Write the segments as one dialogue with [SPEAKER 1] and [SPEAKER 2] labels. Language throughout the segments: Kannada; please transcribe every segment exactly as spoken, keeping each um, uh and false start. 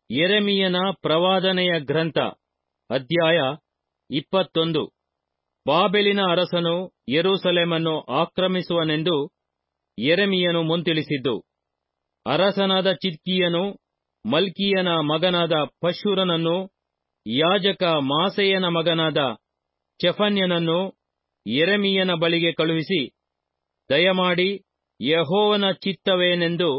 [SPEAKER 1] ಯೆರೆಮೀಯನ ಪ್ರವಾದನೆಯ ಗ್ರಂಥ ಅಧ್ಯಾಯ ಇಪ್ಪತ್ತೊಂದು. ಬಾಬೆಲಿನ ಅರಸನು ಯೆರೂಸಲೇಮನ್ನು ಆಕ್ರಮಿಸುವನೆಂದು ಯೆರೆಮೀಯನು ಮುಂತಿಳಿಸಿದ್ದು. ಅರಸನಾದ ಚಿದ್ಕೀಯನು ಮಲ್ಕೀಯನ ಮಗನಾದ ಪಶ್ಹೂರನನ್ನು, ಯಾಜಕ ಮಾಸೇಯನ ಮಗನಾದ ಚೆಫನ್ಯನನ್ನು ಯೆರೆಮೀಯನ ಬಳಿಗೆ ಕಳುಹಿಸಿ, ದಯಮಾಡಿ ಯೆಹೋವನ ಚಿತ್ತವೇನೆಂದು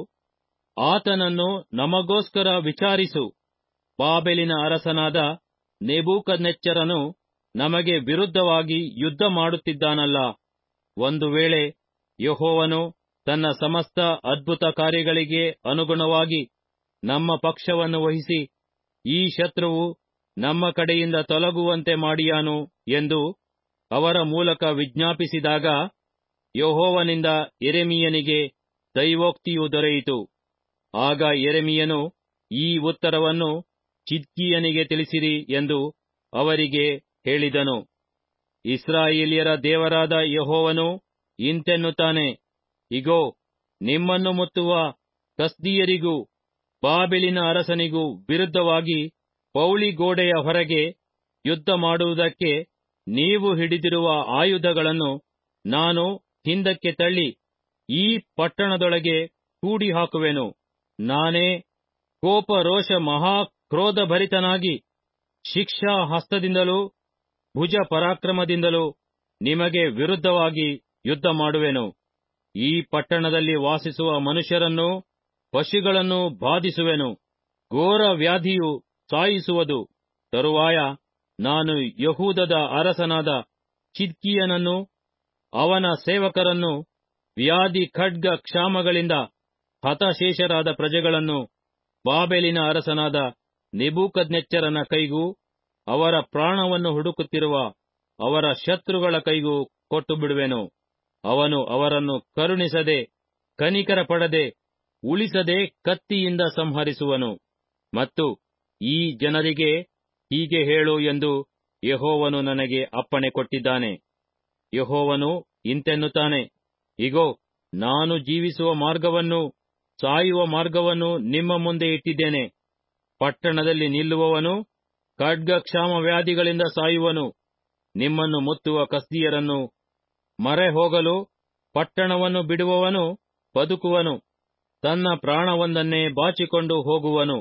[SPEAKER 1] ಆತನನ್ನು ನಮಗೋಸ್ಕರ ವಿಚಾರಿಸು. ಬಾಬೆಲಿನ ಅರಸನಾದ ನೆಬೂಕದ್ನೆಚ್ಚರನು ನಮಗೆ ವಿರುದ್ಧವಾಗಿ ಯುದ್ಧ ಮಾಡುತ್ತಿದ್ದಾನಲ್ಲ. ಒಂದು ವೇಳೆ ಯೆಹೋವನು ತನ್ನ ಸಮಸ್ತ ಅದ್ಭುತ ಕಾರ್ಯಗಳಿಗೆ ಅನುಗುಣವಾಗಿ ನಮ್ಮ ಪಕ್ಷವನ್ನು ವಹಿಸಿ ಈ ಶತ್ರುವು ನಮ್ಮ ಕಡೆಯಿಂದ ತೊಲಗುವಂತೆ ಮಾಡಿಯಾನು ಎಂದು ಅವರ ಮೂಲಕ ವಿಜ್ಞಾಪಿಸಿದಾಗ, ಯೆಹೋವನಿಂದ ಯೆರೆಮೀಯನಿಗೆ ದೈವೋಕ್ತಿಯು ದೊರೆಯಿತು. ಆಗ ಯೆರೆಮೀಯನು ಈ ಉತ್ತರವನ್ನು ಚಿದ್ಕೀಯನಿಗೆ ತಿಳಿಸಿರಿ ಎಂದು ಅವರಿಗೆ ಹೇಳಿದನು. ಇಸ್ರಾಯೇಲ್ಯರ ದೇವರಾದ ಯೆಹೋವನು ಇಂತೆನ್ನುತ್ತಾನೆ, ಇಗೋ, ನಿಮ್ಮನ್ನು ಮುತ್ತುವ ಕಸ್ದೀಯರಿಗೂ ಬಾಬೆಲಿನ ಅರಸನಿಗೂ ವಿರುದ್ಧವಾಗಿ ಪೌಳಿಗೋಡೆಯ ಹೊರಗೆ ಯುದ್ಧ ಮಾಡುವುದಕ್ಕೆ ನೀವು ಹಿಡಿದಿರುವ ಆಯುಧಗಳನ್ನು ನಾನು ಹಿಂದಕ್ಕೆ ತಳ್ಳಿ ಈ ಪಟ್ಟಣದೊಳಗೆ ಕೂಡಿ ಹಾಕುವೆನು. ನಾನೇ ಕೋಪ ರೋಷ ಮಹಾಕ್ರೋಧಭರಿತನಾಗಿ ಶಿಕ್ಷಾ ಹಸ್ತದಿಂದಲೂ ಭುಜ ಪರಾಕ್ರಮದಿಂದಲೂ ನಿಮಗೆ ವಿರುದ್ಧವಾಗಿ ಯುದ್ಧ ಮಾಡುವೆನು. ಈ ಪಟ್ಟಣದಲ್ಲಿ ವಾಸಿಸುವ ಮನುಷ್ಯರನ್ನೂ ಪಶುಗಳನ್ನೂ ಬಾಧಿಸುವೆನು. ಘೋರ ವ್ಯಾಧಿಯು ಸಾಯಿಸುವುದು. ತರುವಾಯ ನಾನು ಯೆಹೂದದ ಅರಸನಾದ ಚಿದ್ಕೀಯನನ್ನು ಅವನ ಸೇವಕರನ್ನು, ವ್ಯಾಧಿ ಖಡ್ಗ ಕ್ಷಾಮಗಳಿಂದ ಹತಶೇಷರಾದ ಪ್ರಜೆಗಳನ್ನು ಬಾಬೆಲಿನ ಅರಸನಾದ ನೆಬೂಕದ್ನೆಚ್ಚರನ ಕೈಗೂ ಅವರ ಪ್ರಾಣವನ್ನು ಹುಡುಕುತ್ತಿರುವ ಅವರ ಶತ್ರುಗಳ ಕೈಗೂ ಕೊಟ್ಟು ಬಿಡುವೆನು. ಅವನು ಅವರನ್ನು ಕರುಣಿಸದೆ, ಕನಿಕರ ಪಡದೆ, ಉಳಿಸದೆ ಕತ್ತಿಯಿಂದ ಸಂಹರಿಸುವನು. ಮತ್ತು ಈ ಜನರಿಗೆ ಹೀಗೆ ಹೇಳು ಎಂದು ಯೆಹೋವನು ನನಗೆ ಅಪ್ಪಣೆ ಕೊಟ್ಟಿದ್ದಾನೆ. ಯೆಹೋವನು ಇಂತೆನ್ನುತ್ತಾನೆ, ಇಗೋ, ನಾನು ಜೀವಿಸುವ ಮಾರ್ಗವನ್ನೂ ಸಾಯುವ ಮಾರ್ಗವನ್ನು ನಿಮ್ಮ ಮುಂದೆ ಇಟ್ಟಿದ್ದೇನೆ. ಪಟ್ಟಣದಲ್ಲಿ ನಿಲ್ಲುವವನು ಖಡ್ಗ ಕ್ಷಾಮ ವ್ಯಾಧಿಗಳಿಂದ ಸಾಯುವನು. ನಿಮ್ಮನ್ನು ಮುತ್ತುವ ಕಸ್ದೀಯರನ್ನು ಮರೆ ಹೋಗಲು ಪಟ್ಟಣವನ್ನು ಬಿಡುವವನು ಬದುಕುವನು, ತನ್ನ ಪ್ರಾಣವೊಂದನ್ನೇ ಬಾಚಿಕೊಂಡು ಹೋಗುವನು.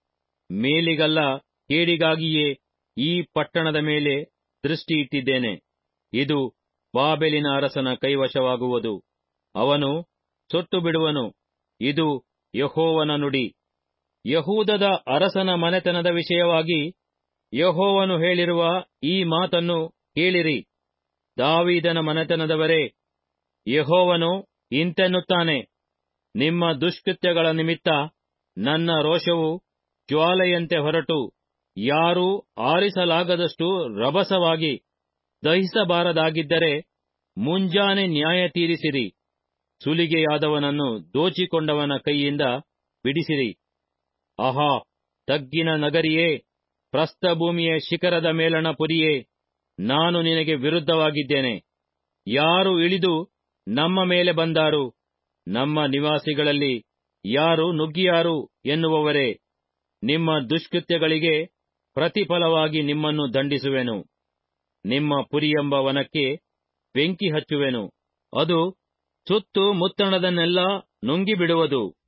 [SPEAKER 1] ಮೇಲಿಗಲ್ಲ ಕೇಡಿಗಾಗಿಯೇ ಈ ಪಟ್ಟಣದ ಮೇಲೆ ದೃಷ್ಟಿ ಇಟ್ಟಿದ್ದೇನೆ. ಇದು ಬಾಬೆಲಿನ ಅರಸನ ಕೈವಶವಾಗುವುದು. ಅವನು ಸುಟ್ಟು ಬಿಡುವನು. ಇದು ಯೆಹೋವನ ನುಡಿ. ಯೆಹೂದದ ಅರಸನ ಮನೆತನದ ವಿಷಯವಾಗಿ ಯೆಹೋವನು ಹೇಳಿರುವ ಈ ಮಾತನ್ನು ಕೇಳಿರಿ. ದಾವೀದನ ಮನೆತನದವರೇ, ಯೆಹೋವನು ಇಂತೆನ್ನುತ್ತಾನೆ, ನಿಮ್ಮ ದುಷ್ಕೃತ್ಯಗಳ ನಿಮಿತ್ತ ನನ್ನ ರೋಷವು ಜ್ವಾಲೆಯಂತೆ ಹೊರಟು ಯಾರೂ ಆರಿಸಲಾಗದಷ್ಟು ರಭಸವಾಗಿ ದಹಿಸಬಾರದಾಗಿದ್ದರೆ ಮುಂಜಾನೆ ನ್ಯಾಯ ತೀರಿಸಿರಿ. ಸುಲಿಗೆಯಾದವನನ್ನು ದೋಚಿಕೊಂಡವನ ಕೈಯಿಂದ ಬಿಡಿಸಿರಿ. ಆಹಾ, ತಗ್ಗಿನ ನಗರಿಯೇ, ಪ್ರಸ್ಥಭೂಮಿಯ ಶಿಖರದ ಮೇಲಣ ಪುರಿಯೇ, ನಾನು ನಿನಗೆ ವಿರುದ್ಧವಾಗಿದ್ದೇನೆ. ಯಾರು ಇಳಿದು ನಮ್ಮ ಮೇಲೆ ಬಂದಾರು, ನಮ್ಮ ನಿವಾಸಿಗಳಲ್ಲಿ ಯಾರು ನುಗ್ಗಿಯಾರು ಎನ್ನುವವರೇ, ನಿಮ್ಮ ದುಷ್ಕೃತ್ಯಗಳಿಗೆ ಪ್ರತಿಫಲವಾಗಿ ನಿಮ್ಮನ್ನು ದಂಡಿಸುವೆನು. ನಿಮ್ಮ ಪುರಿಯೆಂಬ ವನಕ್ಕೆ ಬೆಂಕಿ ಹಚ್ಚುವೆನು. ಅದು ಸುತ್ತು ಮುತ್ತಣದನ್ನೆಲ್ಲ ನುಂಗಿಬಿಡುವುದು.